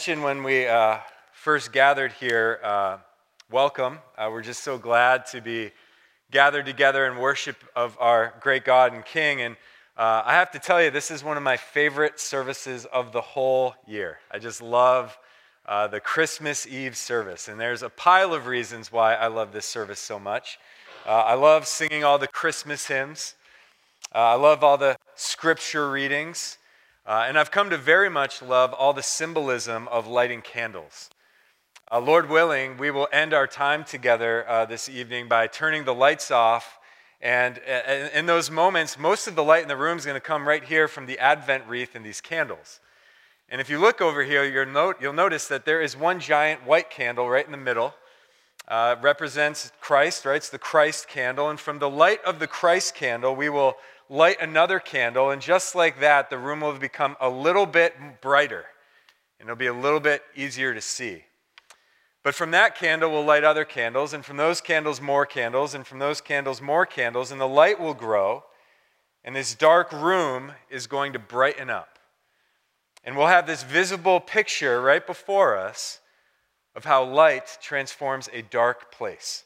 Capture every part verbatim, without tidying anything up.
When we uh, first gathered here, uh, welcome. Uh, we're just so glad to be gathered together in worship of our great God and King. And uh, I have to tell you, this is one of my favorite services of the whole year. I just love uh, the Christmas Eve service. And there's a pile of reasons why I love this service so much. Uh, I love singing all the Christmas hymns. Uh, I love all the scripture readings. Uh, and I've come to very much love all the symbolism of lighting candles. Uh, Lord willing, we will end our time together uh, this evening by turning the lights off. And uh, in those moments, most of the light in the room is going to come right here from the Advent wreath and these candles. And if you look over here, you'll, note, you'll notice that there is one giant white candle right in the middle. Uh, represents Christ, right? It's the Christ candle. And from the light of the Christ candle, we will light another candle, and just like that, the room will become a little bit brighter, and it'll be a little bit easier to see. But from that candle, we'll light other candles, and from those candles, more candles, and from those candles, more candles, and the light will grow, and this dark room is going to brighten up. And we'll have this visible picture right before us of how light transforms a dark place.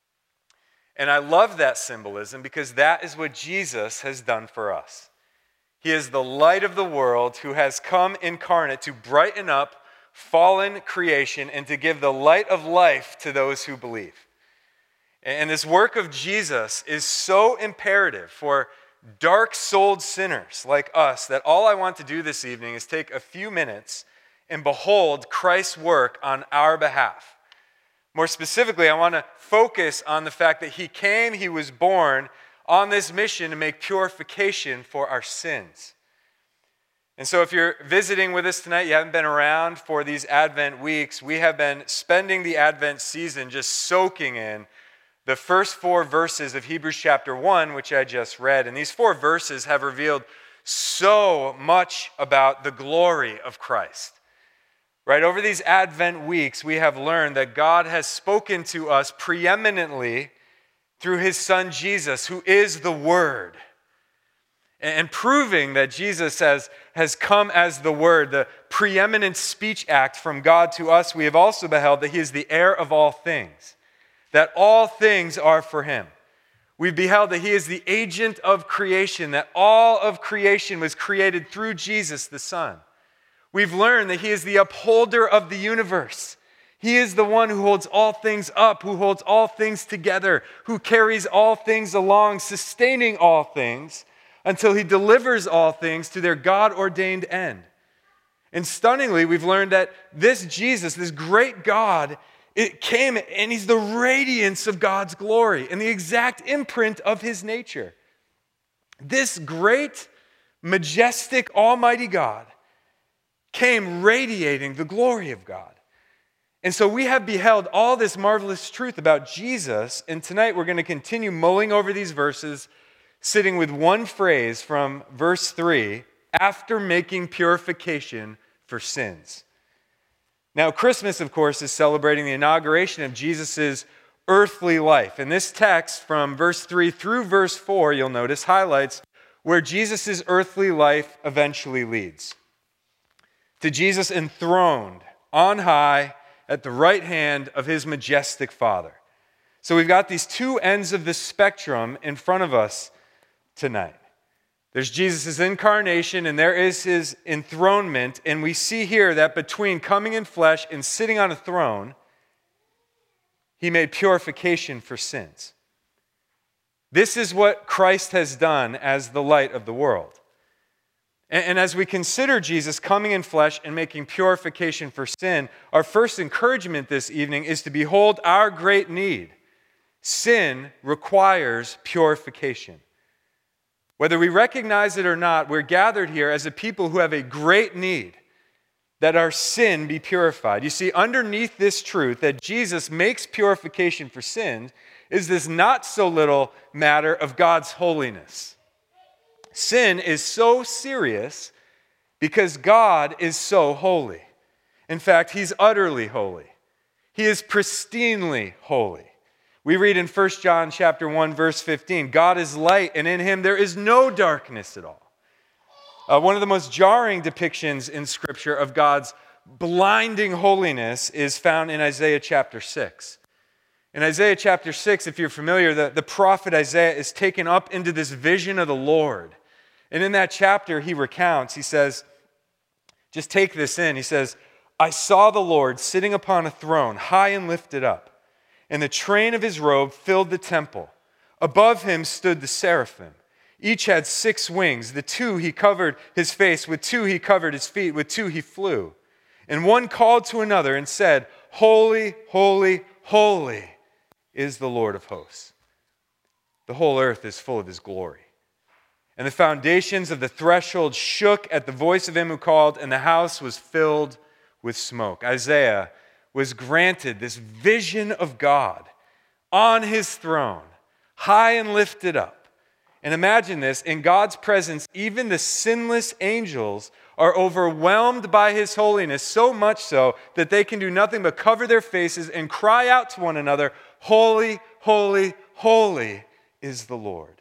And I love that symbolism because that is what Jesus has done for us. He is the light of the world who has come incarnate to brighten up fallen creation and to give the light of life to those who believe. And this work of Jesus is so imperative for dark-souled sinners like us that all I want to do this evening is take a few minutes and behold Christ's work on our behalf. More specifically, I want to focus on the fact that he came, he was born on this mission to make purification for our sins. And so if you're visiting with us tonight, you haven't been around for these Advent weeks, we have been spending the Advent season just soaking in the first four verses of Hebrews chapter one, which I just read. And these four verses have revealed so much about the glory of Christ. Right, over these Advent weeks, we have learned that God has spoken to us preeminently through his Son Jesus, who is the Word. And proving that Jesus has, has come as the Word, the preeminent speech act from God to us, we have also beheld that he is the heir of all things, that all things are for him. We've beheld that he is the agent of creation, that all of creation was created through Jesus the Son. We've learned that he is the upholder of the universe. He is the one who holds all things up, who holds all things together, who carries all things along, sustaining all things until he delivers all things to their God-ordained end. And stunningly, we've learned that this Jesus, this great God, it came and he's the radiance of God's glory and the exact imprint of his nature. This great, majestic, almighty God came radiating the glory of God. And so we have beheld all this marvelous truth about Jesus, and tonight we're going to continue mulling over these verses, sitting with one phrase from verse three, after making purification for sins. Now, Christmas, of course, is celebrating the inauguration of Jesus' earthly life. And this text from verse three through verse four, you'll notice, highlights where Jesus' earthly life eventually leads. To Jesus enthroned on high at the right hand of his majestic Father. So we've got these two ends of the spectrum in front of us tonight. There's Jesus' incarnation and there is his enthronement, and we see here that between coming in flesh and sitting on a throne, he made purification for sins. This is what Christ has done as the light of the world. And as we consider Jesus coming in flesh and making purification for sin, our first encouragement this evening is to behold our great need. Sin requires purification. Whether we recognize it or not, we're gathered here as a people who have a great need that our sin be purified. You see, underneath this truth that Jesus makes purification for sin is this not so little matter of God's holiness. Sin is so serious because God is so holy. In fact, he's utterly holy. He is pristinely holy. We read in First John chapter one, verse fifteen, God is light, and in him there is no darkness at all. Uh, one of the most jarring depictions in Scripture of God's blinding holiness is found in Isaiah chapter six. In Isaiah chapter six, if you're familiar, the, the prophet Isaiah is taken up into this vision of the Lord. And in that chapter, he recounts, he says, just take this in. He says, I saw the Lord sitting upon a throne, high and lifted up, and the train of his robe filled the temple. Above him stood the seraphim. Each had six wings. The two he covered his face, with two he covered his feet, with two he flew. And one called to another and said, Holy, holy, holy is the Lord of hosts. The whole earth is full of his glory. And the foundations of the threshold shook at the voice of him who called, and the house was filled with smoke. Isaiah was granted this vision of God on his throne, high and lifted up. And imagine this, in God's presence, even the sinless angels are overwhelmed by his holiness, so much so that they can do nothing but cover their faces and cry out to one another, Holy, holy, holy is the Lord.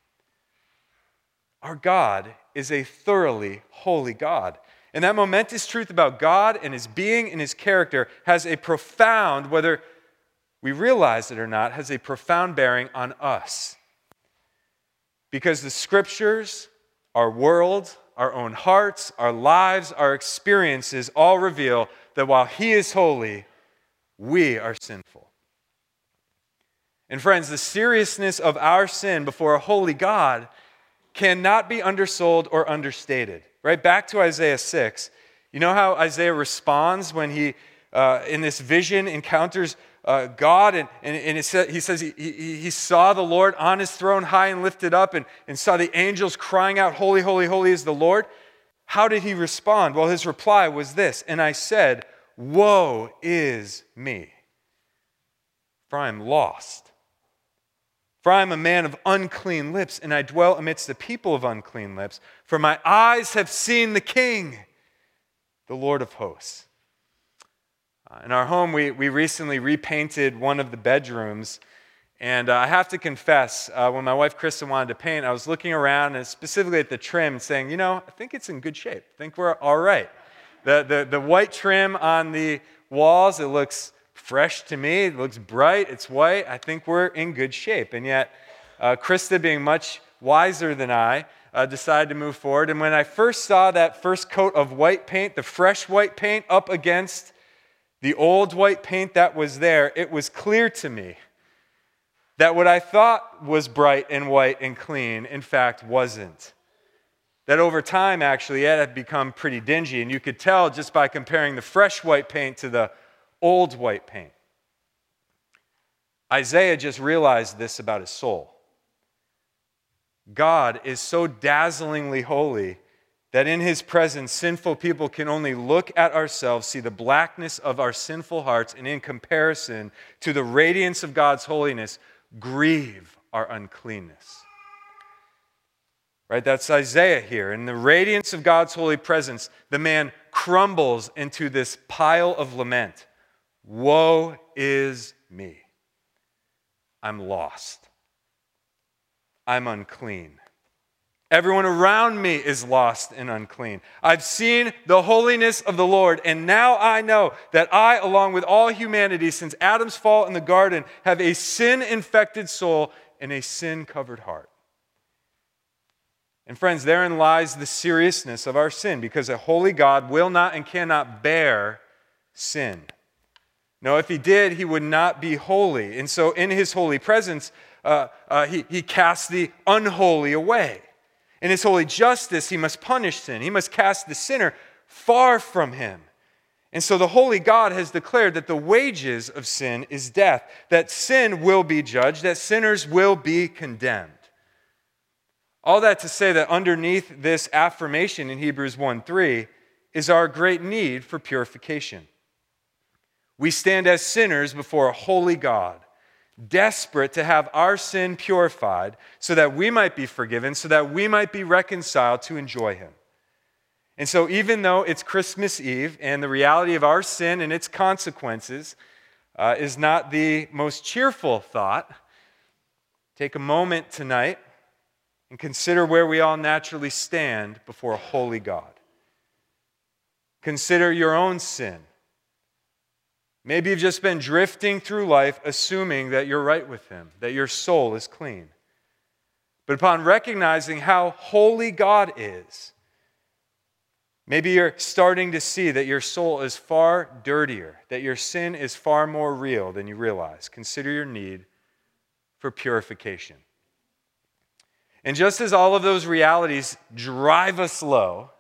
Our God is a thoroughly holy God. And that momentous truth about God and his being and his character has a profound, whether we realize it or not, has a profound bearing on us. Because the scriptures, our world, our own hearts, our lives, our experiences all reveal that while he is holy, we are sinful. And friends, the seriousness of our sin before a holy God cannot be undersold or understated. Right? Back to Isaiah six. You know how Isaiah responds when he, uh, in this vision, encounters uh, God, and, and, and it sa- he says he, he, he saw the Lord on his throne high and lifted up, and, and saw the angels crying out, Holy, holy, holy is the Lord. How did he respond? Well, his reply was this, and I said, Woe is me, for I am lost. For I am a man of unclean lips, and I dwell amidst the people of unclean lips. For my eyes have seen the King, the Lord of hosts. Uh, in our home, we, we recently repainted one of the bedrooms. And uh, I have to confess, uh, when my wife Kristen wanted to paint, I was looking around, and specifically at the trim, and saying, you know, I think it's in good shape. I think we're all right. The, the, the white trim on the walls, it looks fresh to me. It looks bright. It's white. I think we're in good shape. And yet, uh, Krista, being much wiser than I, uh, decided to move forward. And when I first saw that first coat of white paint, the fresh white paint up against the old white paint that was there, it was clear to me that what I thought was bright and white and clean, in fact, wasn't. That over time, actually, it had become pretty dingy. And you could tell just by comparing the fresh white paint to the old white paint. Isaiah just realized this about his soul. God is so dazzlingly holy that in his presence, sinful people can only look at ourselves, see the blackness of our sinful hearts, and in comparison to the radiance of God's holiness, grieve our uncleanness. Right? That's Isaiah here. In the radiance of God's holy presence, the man crumbles into this pile of lament. Woe is me. I'm lost. I'm unclean. Everyone around me is lost and unclean. I've seen the holiness of the Lord, and now I know that I, along with all humanity, since Adam's fall in the garden, have a sin-infected soul and a sin-covered heart. And friends, therein lies the seriousness of our sin, because a holy God will not and cannot bear sin. No, if he did, he would not be holy. And so in his holy presence, uh, uh, he, he casts the unholy away. In his holy justice, he must punish sin. He must cast the sinner far from him. And so the holy God has declared that the wages of sin is death, that sin will be judged, that sinners will be condemned. All that to say that underneath this affirmation in Hebrews one three is our great need for purification. We stand as sinners before a holy God, desperate to have our sin purified so that we might be forgiven, so that we might be reconciled to enjoy him. And so even though it's Christmas Eve and the reality of our sin and its consequences uh, is not the most cheerful thought, take a moment tonight and consider where we all naturally stand before a holy God. Consider your own sin. Maybe you've just been drifting through life assuming that you're right with Him, that your soul is clean. But upon recognizing how holy God is, maybe you're starting to see that your soul is far dirtier, that your sin is far more real than you realize. Consider your need for purification. And just as all of those realities drive us low,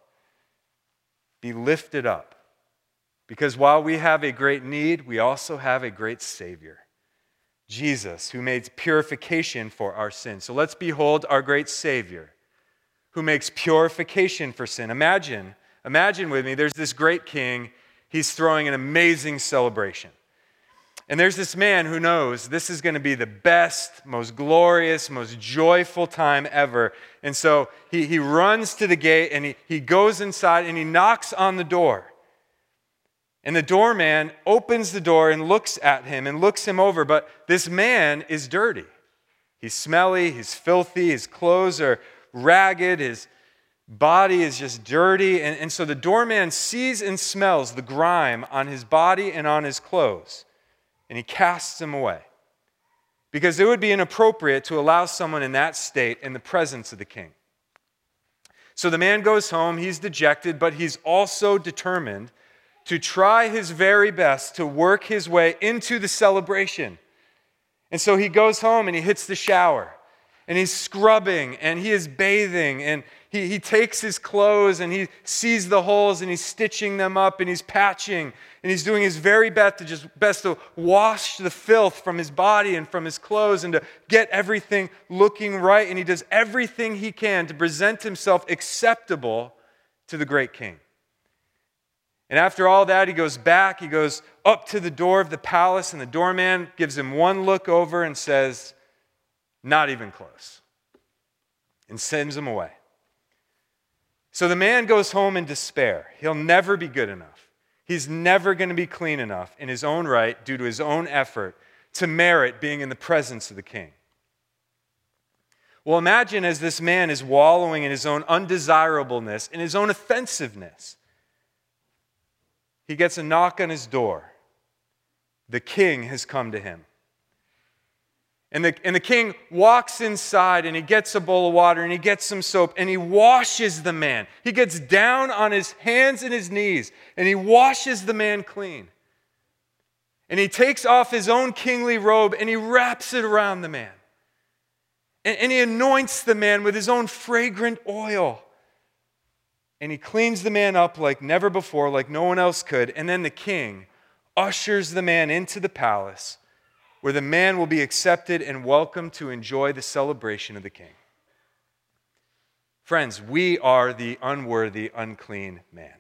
be lifted up. Because while we have a great need, we also have a great Savior, Jesus, who made purification for our sin. So let's behold our great Savior, who makes purification for sin. Imagine, imagine with me, there's this great king. He's throwing an amazing celebration. And there's this man who knows this is going to be the best, most glorious, most joyful time ever. And so he, he runs to the gate and he, he goes inside and he knocks on the door. And the doorman opens the door and looks at him and looks him over. But this man is dirty. He's smelly, he's filthy, his clothes are ragged, his body is just dirty. And, and so the doorman sees and smells the grime on his body and on his clothes. And he casts him away. Because it would be inappropriate to allow someone in that state in the presence of the king. So the man goes home, he's dejected, but he's also determined to try his very best to work his way into the celebration. And so he goes home and he hits the shower. And he's scrubbing and he is bathing and he, he takes his clothes and he sees the holes and he's stitching them up and he's patching and he's doing his very best to just best to wash the filth from his body and from his clothes and to get everything looking right. And he does everything he can to present himself acceptable to the great king. And after all that, he goes back, he goes up to the door of the palace and the doorman gives him one look over and says, "Not even close," and sends him away. So the man goes home in despair. He'll never be good enough. He's never going to be clean enough in his own right due to his own effort to merit being in the presence of the king. Well, imagine as this man is wallowing in his own undesirableness, in his own offensiveness, he gets a knock on his door. The king has come to him. And the, and the king walks inside and he gets a bowl of water and he gets some soap and he washes the man. He gets down on his hands and his knees and he washes the man clean. And he takes off his own kingly robe and he wraps it around the man. And, and he anoints the man with his own fragrant oil. And he cleans the man up like never before, like no one else could. And then the king ushers the man into the palace, where the man will be accepted and welcome to enjoy the celebration of the king. Friends, we are the unworthy, unclean man.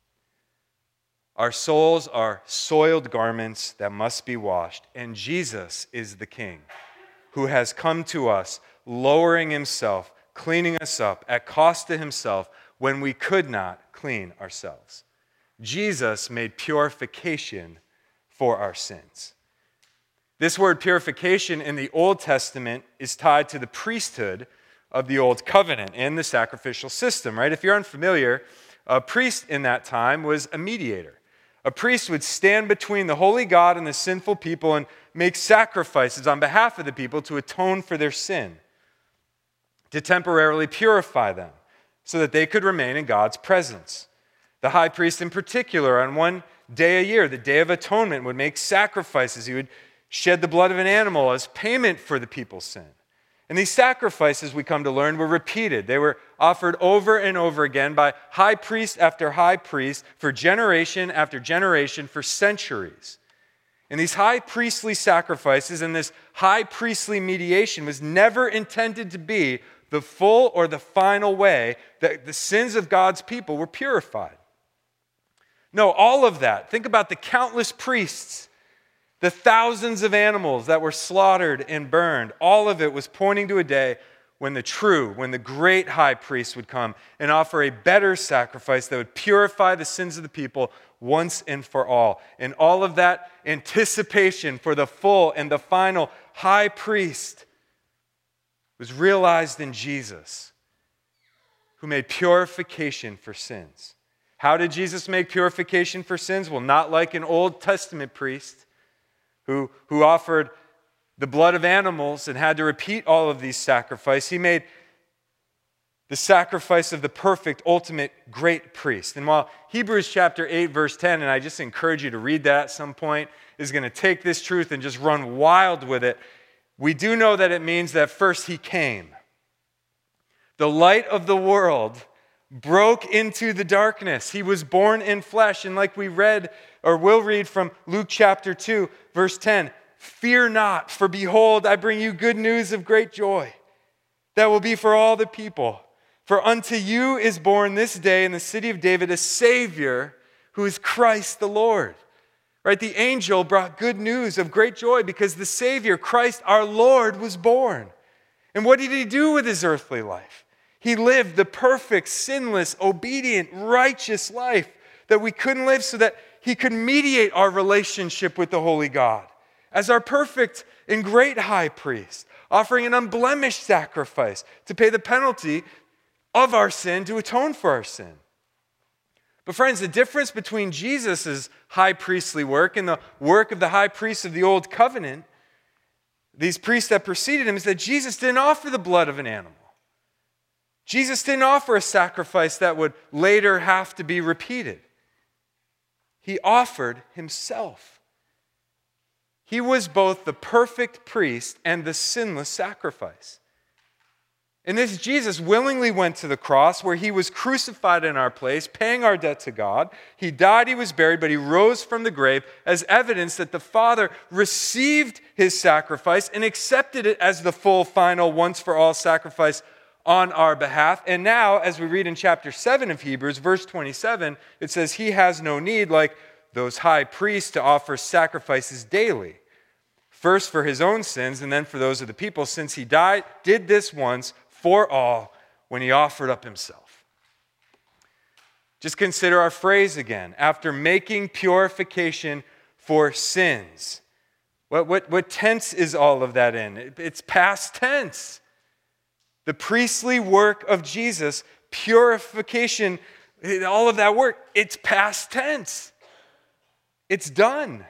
Our souls are soiled garments that must be washed, and Jesus is the king who has come to us, lowering himself, cleaning us up at cost to himself when we could not clean ourselves. Jesus made purification for our sins. This word purification in the Old Testament is tied to the priesthood of the Old Covenant and the sacrificial system, right? If you're unfamiliar, a priest in that time was a mediator. A priest would stand between the holy God and the sinful people and make sacrifices on behalf of the people to atone for their sin, to temporarily purify them so that they could remain in God's presence. The high priest in particular, on one day a year, the Day of Atonement, would make sacrifices. He would shed the blood of an animal as payment for the people's sin. And these sacrifices, we come to learn, were repeated. They were offered over and over again by high priest after high priest for generation after generation for centuries. And these high priestly sacrifices and this high priestly mediation was never intended to be the full or the final way that the sins of God's people were purified. No, all of that. Think about the countless priests, the thousands of animals that were slaughtered and burned. All of it was pointing to a day when the true, when the great high priest would come and offer a better sacrifice that would purify the sins of the people once and for all. And all of that anticipation for the full and the final high priest was realized in Jesus, who made purification for sins. How did Jesus make purification for sins? Well, not like an Old Testament priest who, who offered the blood of animals and had to repeat all of these sacrifices. He made the sacrifice of the perfect, ultimate, great priest. And while Hebrews chapter eight, verse ten, and I just encourage you to read that at some point, is going to take this truth and just run wild with it, we do know that it means that first he came. The light of the world broke into the darkness. He was born in flesh. And like we read, or will read from Luke chapter two, verse ten, fear not, for behold, I bring you good news of great joy that will be for all the people. For unto you is born this day in the city of David a Savior who is Christ the Lord. Right? The angel brought good news of great joy because the Savior, Christ our Lord, was born. And what did he do with his earthly life? He lived the perfect, sinless, obedient, righteous life that we couldn't live so that he could mediate our relationship with the holy God as our perfect and great high priest, offering an unblemished sacrifice to pay the penalty of our sin, to atone for our sin. But friends, the difference between Jesus' high priestly work and the work of the high priests of the Old Covenant, these priests that preceded him, is that Jesus didn't offer the blood of an animal. Jesus didn't offer a sacrifice that would later have to be repeated. He offered himself. He was both the perfect priest and the sinless sacrifice. And this Jesus willingly went to the cross where he was crucified in our place, paying our debt to God. He died, he was buried, but he rose from the grave as evidence that the Father received his sacrifice and accepted it as the full, final, once-for-all sacrifice on our behalf. And now, as we read in chapter seven of Hebrews, verse twenty-seven, it says, he has no need, like those high priests, to offer sacrifices daily, first for his own sins and then for those of the people, since he died, did this once for all when he offered up himself. Just consider our phrase again. After making purification for sins. What, what, what tense is all of that in? It, it's past tense. The priestly work of Jesus, purification, all of that work, it's past tense. It's done.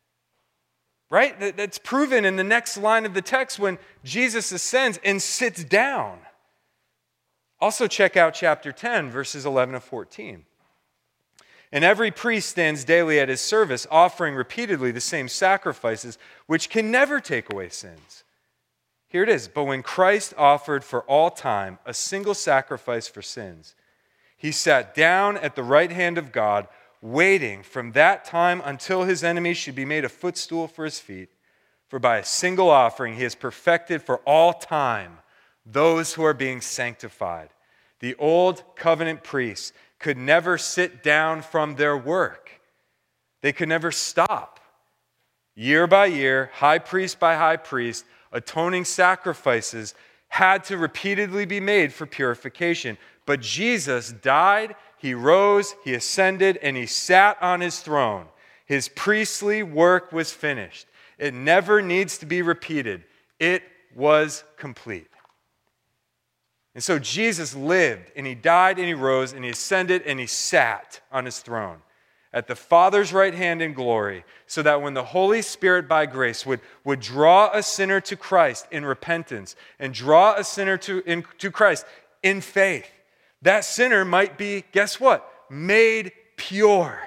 Right? That's proven in the next line of the text when Jesus ascends and sits down. Also check out chapter ten, verses eleven to fourteen. And every priest stands daily at his service, offering repeatedly the same sacrifices, which can never take away sins. Here it is. But when Christ offered for all time a single sacrifice for sins, he sat down at the right hand of God, waiting from that time until his enemies should be made a footstool for his feet. For by a single offering he has perfected for all time those who are being sanctified. The old covenant priests could never sit down from their work. They could never stop. Year by year, high priest by high priest, atoning sacrifices had to repeatedly be made for purification. But Jesus died, he rose, he ascended, and he sat on his throne. His priestly work was finished. It never needs to be repeated. It was complete. And so Jesus lived, and he died, and he rose, and he ascended, and he sat on his throne at the Father's right hand in glory, so that when the Holy Spirit by grace would, would draw a sinner to Christ in repentance and draw a sinner to, in, to Christ in faith, that sinner might be, guess what? Made pure.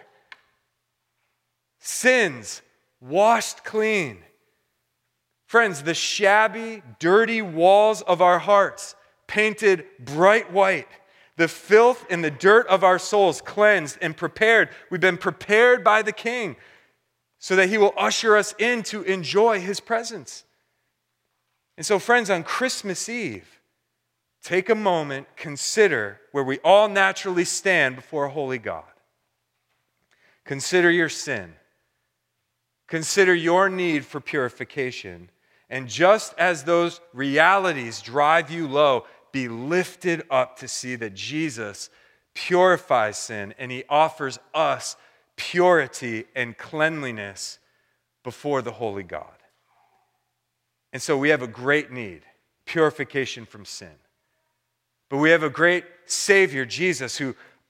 Sins washed clean. Friends, the shabby, dirty walls of our hearts painted bright white. The filth and the dirt of our souls cleansed and prepared. We've been prepared by the King so that he will usher us in to enjoy his presence. And so, friends, on Christmas Eve, take a moment, consider where we all naturally stand before a holy God. Consider your sin. Consider your need for purification. And just as those realities drive you low, be lifted up to see that Jesus purifies sin and he offers us purity and cleanliness before the holy God. And so we have a great need, purification from sin. But we have a great Savior, Jesus, who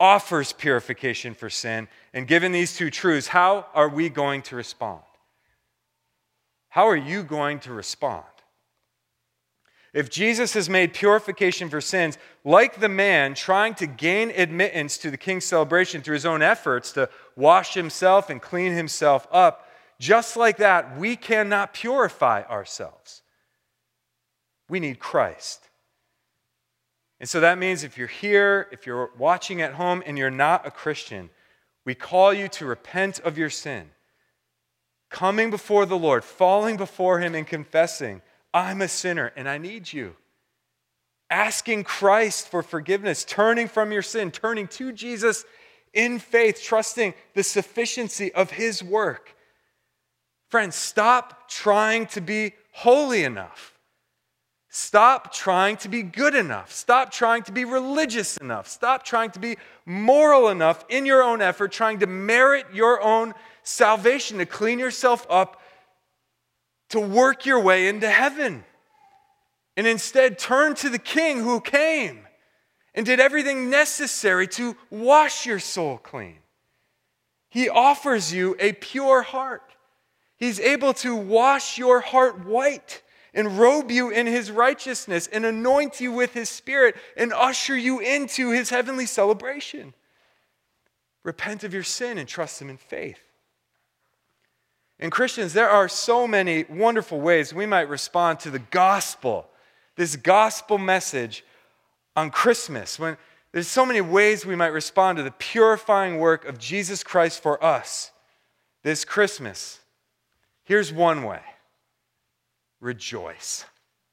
offers purification for sin. And given these two truths, how are we going to respond? How are you going to respond? If Jesus has made purification for sins, like the man trying to gain admittance to the king's celebration through his own efforts to wash himself and clean himself up, just like that, we cannot purify ourselves. We need Christ. And so that means if you're here, if you're watching at home and you're not a Christian, we call you to repent of your sin, coming before the Lord, falling before Him and confessing, I'm a sinner and I need you. Asking Christ for forgiveness, turning from your sin, turning to Jesus in faith, trusting the sufficiency of His work. Friends, stop trying to be holy enough. Stop trying to be good enough. Stop trying to be religious enough. Stop trying to be moral enough in your own effort, trying to merit your own salvation, to clean yourself up, to work your way into heaven. And instead, turn to the King who came and did everything necessary to wash your soul clean. He offers you a pure heart. He's able to wash your heart white and robe you in His righteousness and anoint you with His Spirit and usher you into His heavenly celebration. Repent of your sin and trust Him in faith. And Christians, there are so many wonderful ways we might respond to the gospel, this gospel message on Christmas. When there's so many ways we might respond to the purifying work of Jesus Christ for us this Christmas. Here's one way. Rejoice.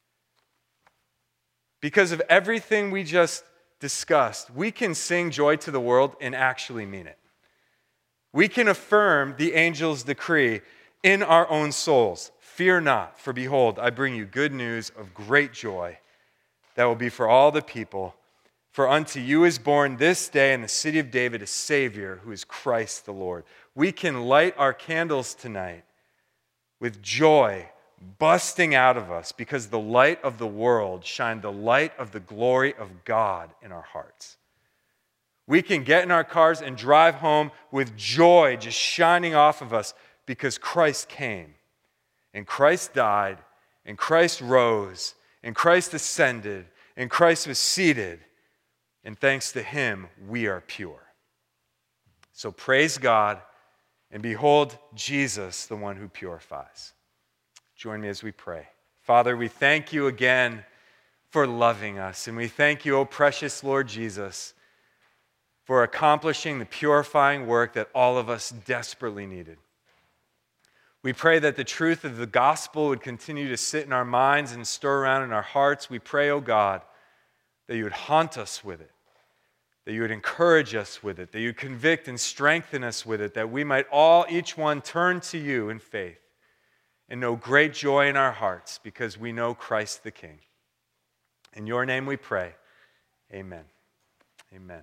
Because of everything we just discussed, we can sing joy to the world and actually mean it. We can affirm the angel's decree in our own souls. Fear not, for behold, I bring you good news of great joy that will be for all the people. For unto you is born this day in the city of David a Savior, who is Christ the Lord. We can light our candles tonight with joy busting out of us because the light of the world shined the light of the glory of God in our hearts. We can get in our cars and drive home with joy just shining off of us because Christ came and Christ died and Christ rose and Christ ascended and Christ was seated, and thanks to Him we are pure. So praise God and behold Jesus, the one who purifies. Join me as we pray. Father, we thank you again for loving us, and we thank you, O precious Lord Jesus, for accomplishing the purifying work that all of us desperately needed. We pray that the truth of the gospel would continue to sit in our minds and stir around in our hearts. We pray, O God, that you would haunt us with it, that you would encourage us with it, that you would convict and strengthen us with it, that we might all, each one, turn to you in faith and know great joy in our hearts because we know Christ the King. In your name we pray. Amen. Amen.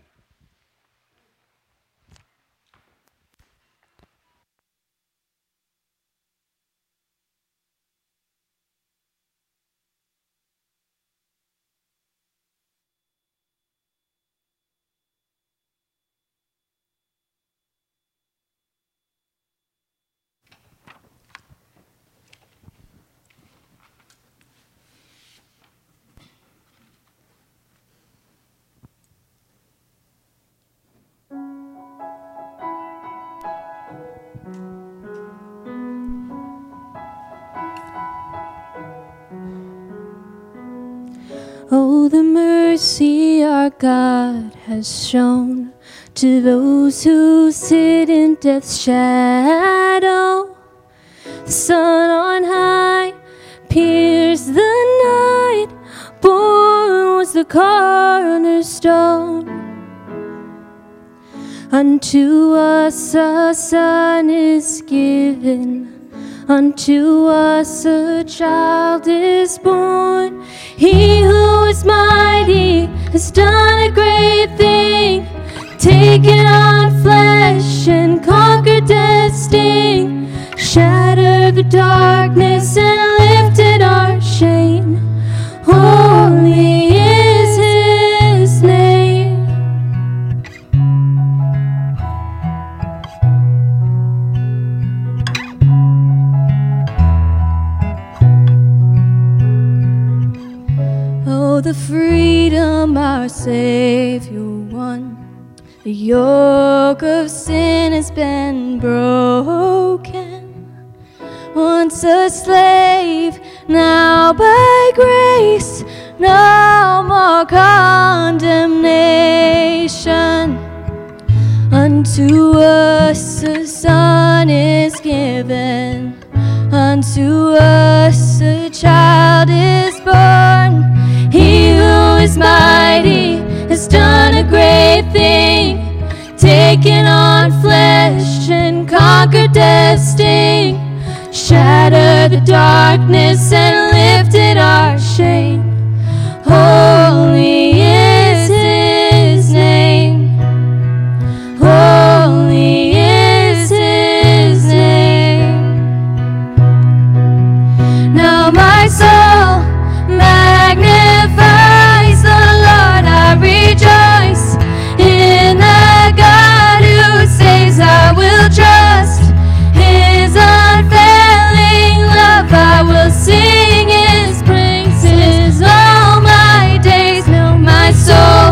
Oh, the mercy our God has shown to those who sit in death's shadow. The sun on high pierced the night, born was the cornerstone. Unto us a son is given, unto us a child is born. He who is mighty has done a great thing, taken on flesh and conquered death's sting, shattered the darkness and lifted our shame. Holy is His name. the freedom our Savior won. The yoke of sin has been broken. Once a slave, now by grace, no more condemnation. Unto us a Son is given, unto us a child is born. He who is mighty has done a great thing, taken on flesh and conquered death's sting, shattered the darkness and lifted our shame. Holy is his name, holy is his name. Now my soul magnifies the Lord, I rejoice in the God who saves. I will trust his unfailing love, I will sing his praises all my days. Now my soul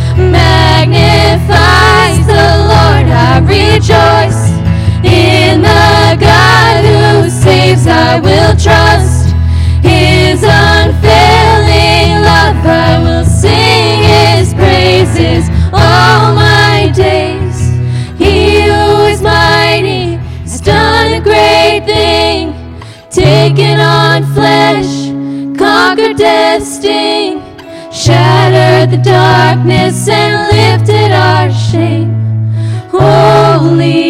magnifies the Lord, I rejoice in the God who saves. I will trust his unfailing love, I will sing his praises all my days. He who is mighty has done a great thing, taken on flesh, conquered death's sting, shattered the darkness and lifted our shame. Holy